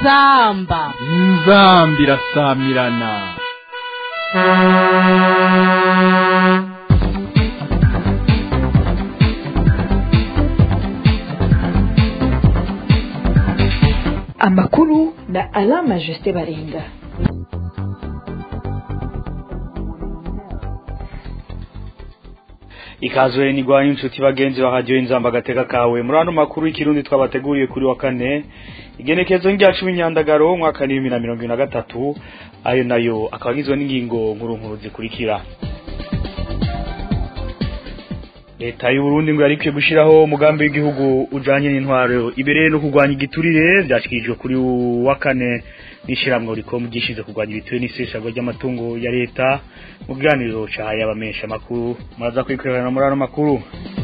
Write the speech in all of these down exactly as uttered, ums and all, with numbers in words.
inzamba inzamba irasamirana. Amakuru na Alain Majesté Barenga. Ikazwe ni gwanyu nshuti bagenzi ba radio inzamba gateka kawe murano makuru y'ikirundi twabateguriye kuri wa kane igenekezo ngya cumi nyandagaro mwaka wa bibiri na mirongo ine na gatatu ayo nayo akabagizwe n'ingingo nkuru nkuru zikurikira. Leta y'u Burundi ngo yarikwiye gushiraho umugambi w'igihugu ujanye n'intwaro ibereye no kugwanya igiturire byashikijwe kuri wa kane nishiramwe riko mugishize kugwanya ibiturire n'isesagwa ry'amatungo ya leta mu bwaniro cyahaye abamesha makuru muraza kwikorana muri ano makuru.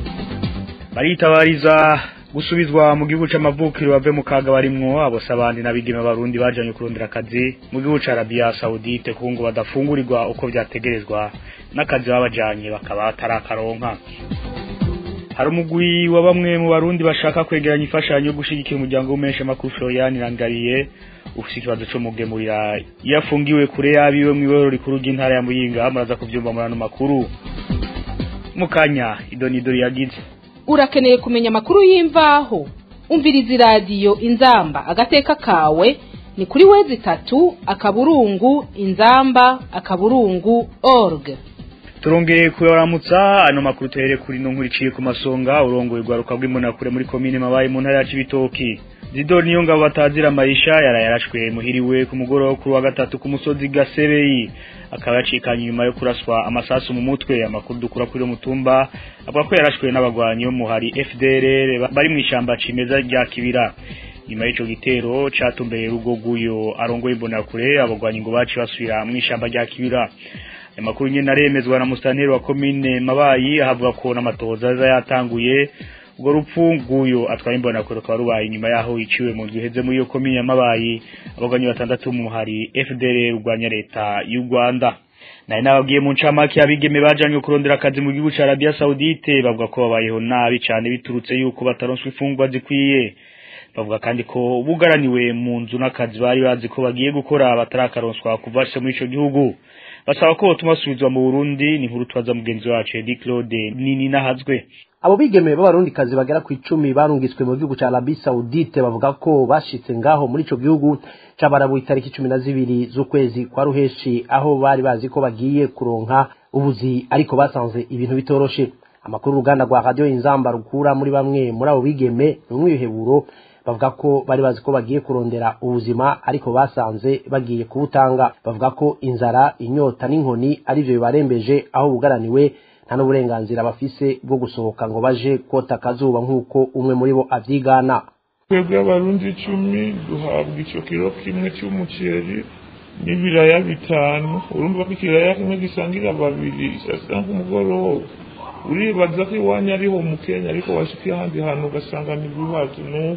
Baritabariza gusubizwa mu gihugu c'amavukiro bave mu kaga barimwo abose abandi nabigeme barundi bajanye kurondera akazi mu gihugu ca Arabia Saudite kungo badafungurirwa uko vyategerezwa n'akazi babajanye bakaba atarakaronka. Hari umugwi wa bamwe mu barundi bashaka kwegeranya ifashanyo yo gushigikira umuryango w'umesha makuru Florian Irangariye ufise ikibazo cyo mugemurira yafungiwe kure yabiwe mu iboro rikuru ry'intara ya Muyinga muraza kuvyumva muri ano makuru. Mukanya idonidori yagize urakeneye kumenya amakuru y'imvaho umviriza radio inzamba agateka kawe ni kuri wezi tatu akaburungu inzamba akaburungu org. Turongeye kuramutsa ano makuru tere kuri no nkuriciye ku masonga urongoye gwaruka bw'imona kure muri commune Mabaye mu ntara ya Cibitoki. Zidoni niyo ngabo batazira maisha yarayarashwe muhiriwe ku mugoro kuri wa gatatu ku musozi Gasebeyi akaba yacikanye nyuma yo kuraswa amasasu mu mutwe. Amakuru dukura kuri mutumba avuga ko yarashwe n'abagwanyi mu hari F D L R bari mu ishamba cimeza rya Kibira. Nyuma y'ico gitero catumbeye rugo guyo arongoye imbona kure abagwanyi ngo baci basubira mu ishamba rya Kibira. Amakuru nyene naremezwa na mustanteri wa commune Mabayi ahavuga ko n'amatoza yatanguye ubwo rupfunguyo atwaye imbona kure kwa rubaye nyuma yaho iciwe mu giheze muri yo commune ya Mabayi abagwanyi batandatu mu hari F D L R rwanya leta y'u Rwanda. Naye nababwiye mu ncamake abigeme bajanye kurondera akazi mu gihugu ca Arabia Saudite bavuga ko babayeho nabi cyane biturutse yuko bataronswe ifungwa zikwiye. Bavuga kandi ko bugaraniwe mu nzu n'akazi bari bazi ko bagiye gukora batarakaronswa kuva se muri ico gihugu. Basaba ko tumasubizwa mu Burundi ni nkuru twaza mugenzi wacu Edi Claude nini nahazwe. Abo bigeme b'abarundi kazi bagera ku icumi barungiswe mu gihugu ca Arabia Saudite bavuga ko bashitse ngaho muri ico gihugu c'abarabu itariki cumi na zibiri z'ukwezi kwa ruheshi aho bari bazi ko bagiye kuronka ubuzi ariko basanze ibintu bitoroshe. Amakuru uruganda rwa radio inzamba rukura muri bamwe muri abo bigeme n'umwiheburo bavuga ko bari bazi ko bagiye kurondera ubuzima ariko basanze bagiye kubutanga. Bavuga ko inzara inyota n'inkoni ari byo bibarembeje aho bugaraniwe nta n'uburenganzira bafise bwo gusohoka ngo baje kota kazuba nk'uko umwe muri bo avyigana. Twebwe abarundi icumi duhabwa ico kiro kimwe cy'umuceri n'ibiraya bitanu. Urumva ko ikiraya kimwe gisangira babiri sasa nk'umugoroba uribaza ko iwanya ariho mu Kenya ariko washikiye ahandi hantu ugasanga n'ibibazo nuko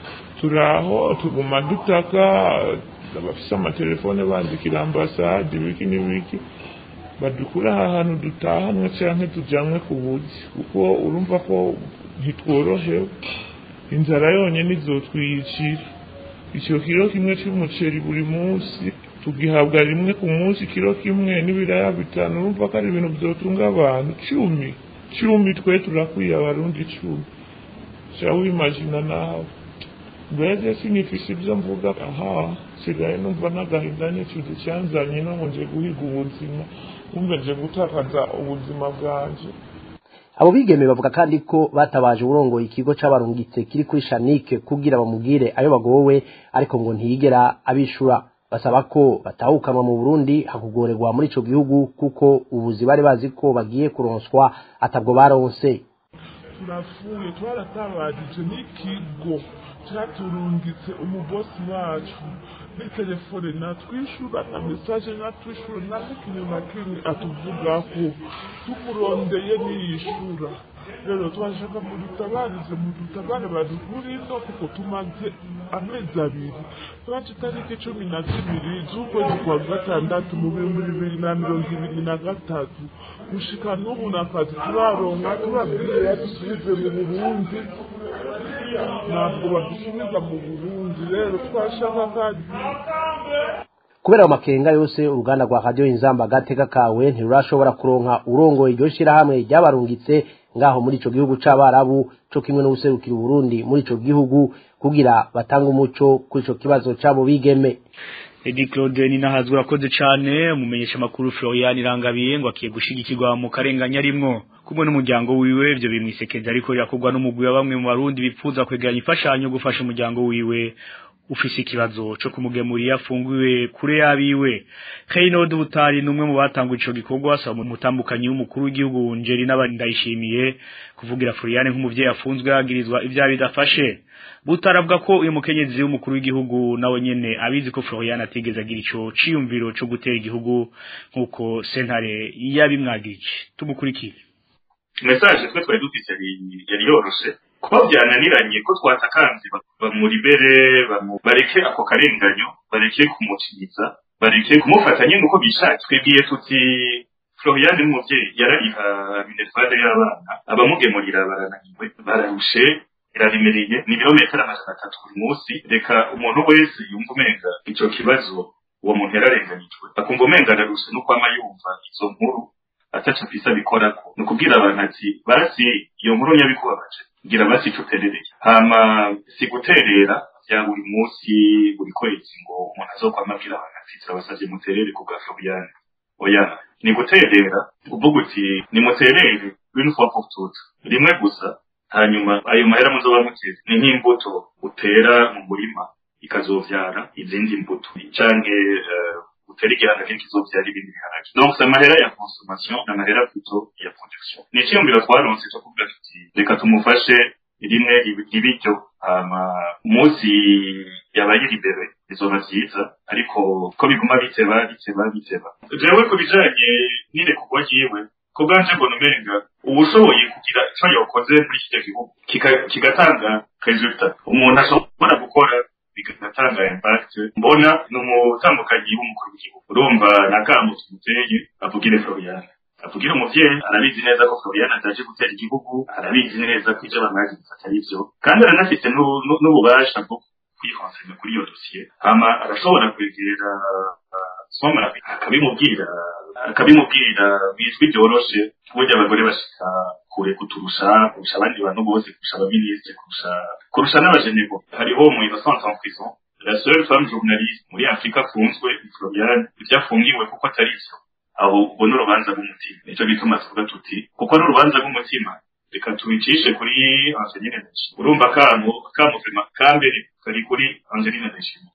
turaho tuguma dutaka abafise amatelefone bandikira ambasade wiki n'ibiki badukura ahantu dutahanwe canke tujamwe ku buzi kuko urumva ko ntitworohewe inzara yonyene izotwiyicira. Ico kiro kimwe cy'umuceri buri munsi tugihabwa rimwe ku munsi kiro kimwe n'ibiraya bitanu urumva ko ari ibintu byotunga abantu cumi cumi twe turakwiye abarundi cumi. Shawe imagine nawe mbese sinifise ibyo mvuga aha sigaye numva n'agahinda n'ikintu cyanzanye no nje guhiga ubuzima umve nje gutakaza ubuzima bwanje. Abo bigeme bavuga kandi ko batabaje urongoye ikigo c'abarungitse kiri kuri Shanike kugira bamubwire ayo bagowe ariko ngo ntiyigera abishura. Basaba ko batahukanwa mu Burundi hakugorerwa muri ico gihugu kuko ubuzi bari bazi ko bagiye kuronswa atabwo baronse. Turafuye twaratabaje n'ikigo cyaturungitse umubosi wacu ni telefone natwishura na message natwishura na kintu na kintu atuvuga ko tumurondeye niyishura. Rero twashaka mu dutabarize mu dutabare badukurizo kuko tumaze amezi abiri twaje tariki cumi na zibiri z'ukwezi kwa gatandatu mu bihumbi bibiri na mirongo ibiri na gatatu gushika n'ubu nakazi turaronka turabwiye dusubize mu Burundi ntabwo badusubiza mu Burundi rero twashaka akazi. Kubera amakenga yose uruganda rwa Radio Inzamba Agateka kawe ntirurashobora kuronka urongoye iryo shirahamwe ryabarungitse ngaho muri ico gihugu c'abarabu co kimwe no guserukira Burundi muri ico gihugu kugira batanga umuco kuri ico kibazo cabo bigeme. Edi Claude ni nahazwe urakoze cyane umumenyesha makuru Florian Irangabiye ngo akiye gushigikirwa mu karenganya rimwo kumwe n'umuryango wiwe byo bimwisekeza ariko yakogwa n'umugwi wa bamwe mu barundi bipfuza kwegeranya imfashanyo gufasha umuryango wiwe ufise ikibazo cyo kumugemurira afungiwe kure yabiwe. Kayinode Butari numwe mu batangwa ico gikorwa sa mutambukanyi w'umukuru w'igihugu Ngeri n'abandi ndayishimiye kuvugira Florian nk'umuvyeyi afunzwe yagirizwa ivya bidafashe. Butaravuga ko uyu mukenyezi w'umukuru w'igihugu nawe nyene abizi ko Florian atigeze agira ico ciyumviro cyo gutera igihugu nkuko sentare yabimwagije. Tumukurikire. Message twe twari dufite yari yoroshe kuba byananiranye ko twatakanze bamuribere bareke ako karenganyo bareke kumutimiza bareke kumufata nyine uko bishatse. Twebwiye tuti Florian n'umuvyeyi yarariha minervade y'abana abamugemurira barananiwe bararushe iraremereye ni ibirometero amajana atatu buri munsi. Reka umuntu wese yumva umenga ico kibazo uwo muntu yararenganijwe akumva umenga ararushe no kwama yumva izo nkuru ataca pisa bikorako no kubwira abantu ati basi iyo nkuru yabikubabaje ngira basi tuterereye hama si guterera ya buri munsi buri kwezi ngo umuntu azokwamabwira abantu ati turabasavye muterere ku Florian. Oya ni guterera uvuga uti ni muterere une fois pour toutes rimwe gusa hanyuma ayo mahera muzoba muteze ni nk'imbuto utera mu murima ikazovyara izindi mbuto canke utera igihanga kintu kizovyara ibindi biharage. Donc c'est mahera ya consommation na mahera plutôt ya production. Ni cyumbira twaronse cyo kuvuga ati reka tumufashe rimwe ibiryo ama munsi yabaye libere izoba vyiza ariko ko biguma biteba biteba biteba. Jewe ko bijanye nire kugwagiwe ko ganje ngo numenga ubushoboye kugira icyo yakoze muri iki gihugu kigatanga resultat umuntu ashobora gukora bigatanga impact. Mbona n'umutambukanyi w'umukuru w'igihugu urumva nakamutse muteye avugire Florian avugire umuvyeyi arabizi neza ko Florian ataje gutera igihugu arabizi neza ko ivyo bamwagize atari ivyo kandi aranafite n'ububasha bwo kwihonsanya kuri iyo dossier hama arashobora kwegera somara akabimubwira akabimubwira bizwi byoroshe kuburyo abagore bashika kure kuturusha kurusha abandi bantu bose kurusha abaminisitiri kurusha kurusha n'abajenebo. Hariho mu innocence en prison la seule femme journaliste muri Afrika afunzwe Florian ibyafungiwe kuko atari ivyo aho ubwo n'urubanza rw'umutima. Nico gituma tuvuga tuti kuko n'urubanza rw'umutima reka tubicishe kuri Angeline Ndayishimiye. Urumva kamo kamo fema kambere kari kuri Angeline Ndayishimiye.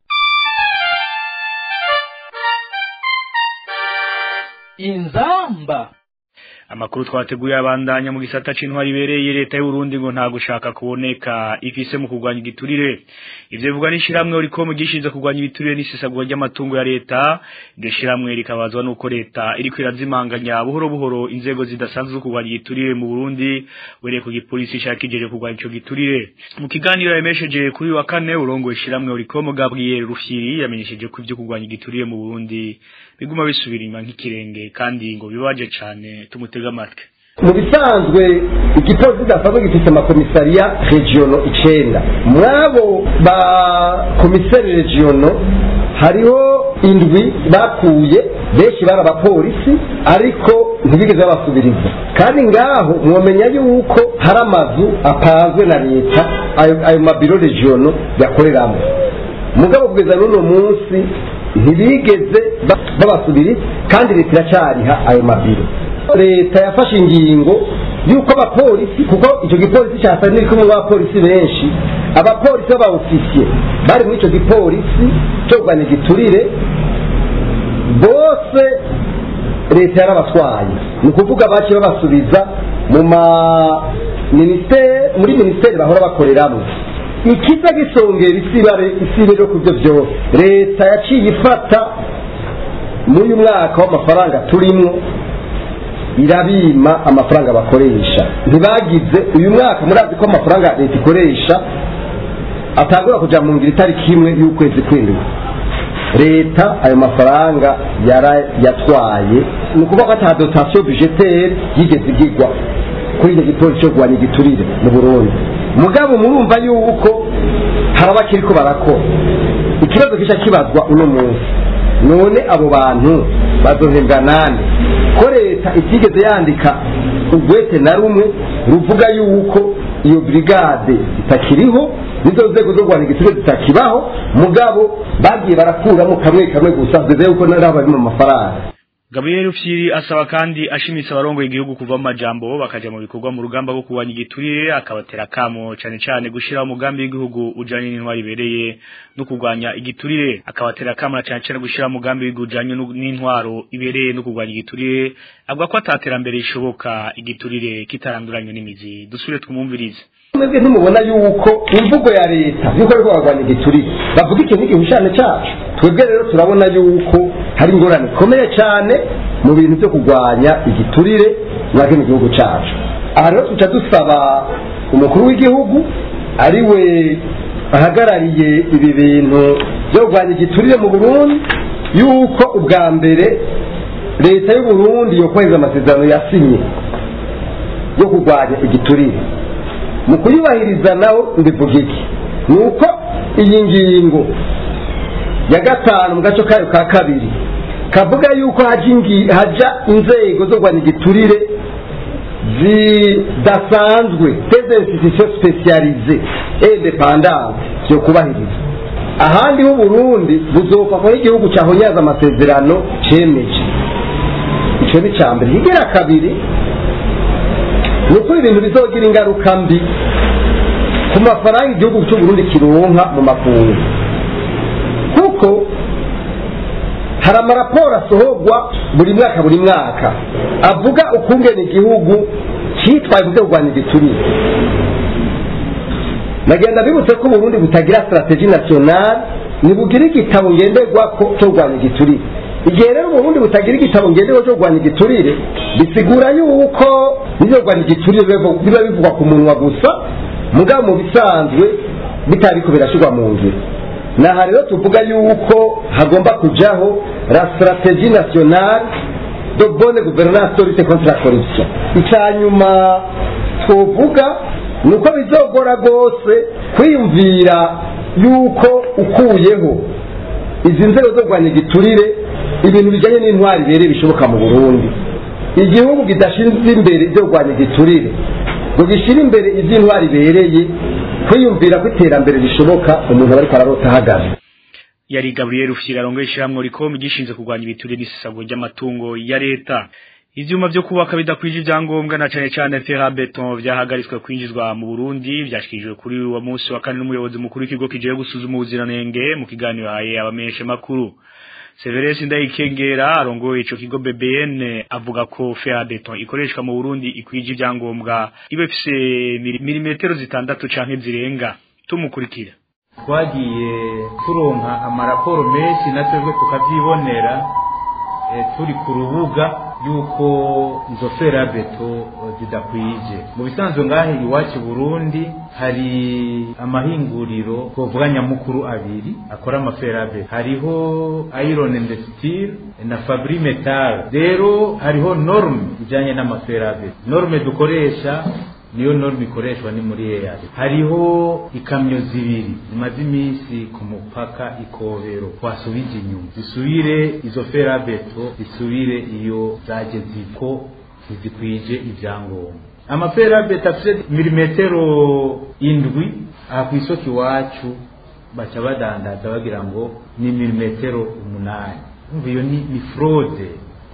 Inzamba amakuru twateguye abandanya mu gisata c'intwari bereye leta y'u Burundi ngo nta gushaka kuboneka ifise mu kugwanya igiturire. Ivyo bivuga n'ishiramwe uriko mu gishinze kugwanya ibiturire n'isesagura ry'amatungo ya leta. Iryo shiramwe rikabazwa nuko leta iriko irazimanganya buhoro buhoro inzego zidasanzwe zo kugwanya igiturire mu Burundi wereye ku gipolisi cyakijeje kugwanya ico giturire. Mu kiganiro yamesheje kuri wa kane urongo ishiramwe uriko mu Gabriel Rufyiri yamenyesheje ko ivyo kugwanya igiturire mu Burundi biguma bisubira inyuma nk'ikirenge kandi ngo bibaje cane tumutega amatwi. Mu bisanzwe igipolisi dasanzwe gifite amakomisariya regiono icenda mwabo ba komisari regiono hariho indwi bakuye benshi bari abapolisi ariko ntibigeze babasubiriza kandi ngaho mwomenya yuko hari amazu apazwe na leta ayo, ayo mabiro regiono yakoreramo mugabo kugeza n'uno munsi ntibigeze babasubiriza kandi leta iracariha ayo mabiro. Leta yafashe ingingo yuko abapolisi kuko icyo gipolisi cyasa n'iri kumwe n'abapolisi benshi abapolisi b'abaofisiye bari muri icyo gipolisi cyo kugwanya igiturire bose leta yarabatwaye ni ukuvuga bake babasubiza mu ma ministeri muri ministeri bahora bakoreramo. Ikiza gisongera isibare isibere ku byo byose leta yaciye ifata muri uyu mwaka w'amafaranga turimo irabima amafaranga bakoresha ntibagize uyu mwaka murazi ko amafaranga leta ikoresha atangura kuja mu ngiro itariki imwe y'ukwezi kw'indwi leta ayo mafaranga yara yatwaye ni ukuvuga ko ata dotation budgetaire yigeze igirwa kuri icyo gipolisi cyo kugwanya igiturire mu Burundi. mugabo murumva yuko hari abakiriko barakora. Ikibazo kisha kibazwa uno munsi, none abo bantu bazohembwa nande? Ko leta itigeze yandika ubwete na rumwe ruvuga yuko iyo brigade itakiriho, nizo nzego zo Rwanda igiture zitakibaho, mugabo bagiye barakuramo kamwe kamwe gusa zeze yuko naraba ari mu mafaranga. Gabriel Rufyiri asaba kandi ashimitse abarongoye igihugu kuva mu majambo bakaja mu bikorwa mu rugamba rwo kuwanya igiturire, akabatera kamo cyane cyane gushira umugambi w'igihugu ujanye n'intwari ibereye no kurwanya igiturire, akabatera kamo cyane cyane gushira umugambi w'igihugu ujanye n'intwaro ibereye no kurwanya igiturire, avuga ko ataterambere ishoboka igiturire kitaranduranye n'imizi. Dusubire twumumvirize. Mwebwe ntimubona yuko imvugo ya leta yuko ariko barwanya igiturire bavuga ikintu gihushane cyacu? Twebwe rero turabona yuko hari ingorane ikomeye cyane mu bintu byo kurwanya igiturire mwake mu gihugu cyacu. Aha rero tuca dusaba umukuru w'igihugu ari we ahagarariye ibi bintu byo kurwanya igiturire mu Burundi yuko ubwa mbere leta y'u Burundi yokweza amasezerano yasinye yo kurwanya igiturire. Mu kuyubahiriza nawo mbivuga iki? Nuko iyi ngingo ya gatanu mu gace kayo ka kabiri kavuga yuko haji haja inzego zo kurwanya igiturire zidasanzwe, des institutions spécialisées et indépendantes yo kubahiriza. Ahandi ho Burundi buzofa ko igihugu cyahonyaza amasezerano cemeje. Ico ni cyambere. Higira kabiri nuko ibintu bizogira ingaruka mbi ku mafaranga igihugu cy'u Burundi kironka mu makungu, kuko hari amaraporo asohorwa buri mwaka buri mwaka avuga ukungene igihugu cyitwaye mu byo kurwanya igiturire. Nagenda bibutse ko Burundi butagira strategie nationale, nibugira igitabo ngenderwako cyo kurwanya igiturire. Igihe rero Burundi butagira igitabo ngenderwako cyo kurwanya igiturire, bisigura yuko nizo kurwanya igiturire biba bivugwa ku munwa gusa, mugabo mu bisanzwe bitariko birashirwa mu ngiro. Naha rero tuvuga yuko hagomba kujaho la stratégie nationale de bonne gouvernance de lutte contre la corruption. Icyanyuma twovuga nuko bizogora gose kwiyumvira yuko ukuyeho izi nzego zo kurwanya igiturire ibintu bijanye n'intwari bere bishoboka mu Burundi. Igihugu kidashinzwe imbere byo kurwanya igiturire ngo gishira imbere iby'intwari bereye, kwiyumvira ko iterambere rishoboka umuntu bari kwararota hagaze. Yari Gabriel Rufyiri arongoye ishyirahamwe Ricom gishinzwe kurwanya ibiturire n'isesagura ry'amatungo ya leta. Ivyuma byo kubaka bidakwije ibyangombwa na cyane cyane fer beton byahagaritswe kwinjizwa mu Burundi, byashikijwe kuri wa munsi wa kane n'umuyobozi mukuru w'ikigo kigiye gusuzuma ubuziranenge mu kiganiro haye abameshe makuru. Severus Ndayikengera arongoye ico kigo B B N avuga ko fer beton ikoreshwa mu Burundi ikwije ibyangombwa ibefise milimetero zitandatu canke zirenga. Tumukurikira. Twagiye turonka amaraporo menshi natwe tukavyibonera e, turi ku rubuga yuko izo fer beton zidakwije. Mu bisanzwe ngahe iwacu Burundi hari amahinguriro kovuganya mukuru abiri akora amafer beton. Hariho Iron and Steel na Fabri Metal. Rero hariho norme ijanye n'amafer beton. Norme dukoresha niyo norme ikoreshwa ni muri E A R. Hariho ikamyo zibiri zimaze iminsi ku mupaka Ikobero twasubije inyuma, zisubire izo fer beton zisubire iyo zaje ziko zikwije ibyangombwa. Amafer beton afite milimetero indwi aha ku isoko iwacu baca badandaza bagira ngo ni milimetero umunani. Umva iyo ni, ni fraude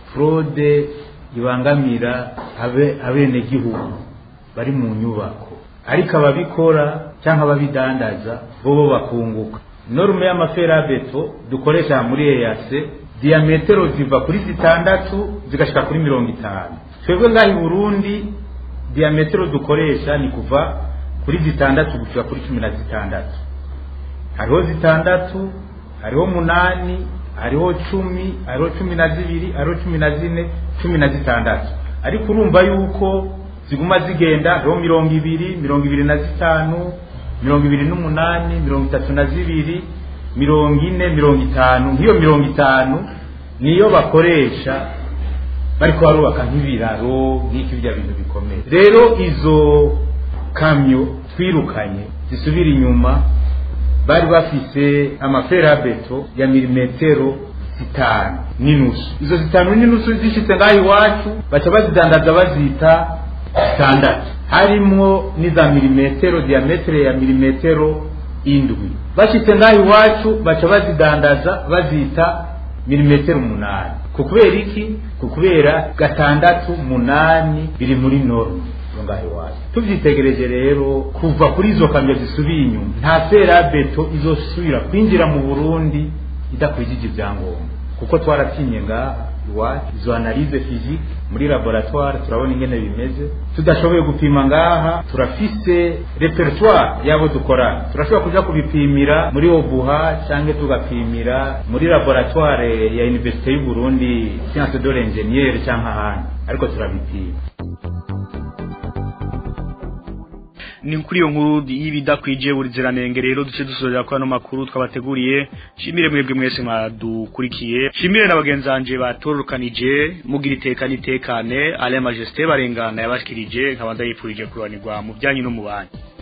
fraude ibangamira abe abene gihugu bari mu nyubako, ariko ababikora cyangwa ababidandaza bobo bakunguka. Norme y'amafer beton dukoresha muri E A C diametero ziva kuri zitandatu zigashika kuri mirongo itanu. Twebwe ngahi Burundi diametero dukoresha ni kuva kuri zitandatu gushika kuri cumi na zitandatu. Hariho zitandatu, hariho munani, hariho cumi, hariho cumi na zibiri, hariho cumi na zine, cumi na zitandatu. Ariko urumva yuko ziguma zigenda ro mirongo ibiri, mirongo ibiri na zitanu, mirongo ibiri n'umunani, mirongo itatu na zibiri, mirongo ine, mirongo itanu. Hiyo mirongo itanu niyo bakoresha bariko barubaka nk'ibiraro nk'iki bya bintu bikomeye. Rero izo kamyo twirukanye zisubira inyuma bari bafise amaferabeto ya milimetero zitanu n'inusu. Izo zitanu n'inusu zishitse ngaho iwacu baca bazidandaza bazita standard, harimwo n'iza milimetero diametre ya milimetero indwi. Bashitse ngaho iwacu baca bazidandaza bazita milimetero umunani. Kukubera iki? Kukubera gatandatu munani biri muri norme ngaho iwacu. Tuvyitegereje rero kuva kuri izo kamyo zisubiye inyuma nta ferabeto izosubira kwinjira mu Burundi idakwijije ibyangombwa, kuko twaratinye ngaha iwacu izo analyse physique muri laboratoire turabona ingene bimeze. Tudashoboye gupima ngaha turafise repertoire yabo dukora, turashobora kuja kubipimira muri Obuha canke tugapimira muri laboratoire ya Université y'u Burundi Sciences de l'Ingénieur canke ahandi, ariko turabipima. Ni kuri yo nkuru y'ibidakwije buriziranenge rero duce dusorera kwa no makuru twabateguriye. Shimire mwebwe mwese mwadukurikiye, shimire n'abagenzanje batorokanije mugira iteka nitekane. Ale Majesté Barengana yabashikirije nkabanda yipfurije kuranirwa mu byanyu no mu bantu.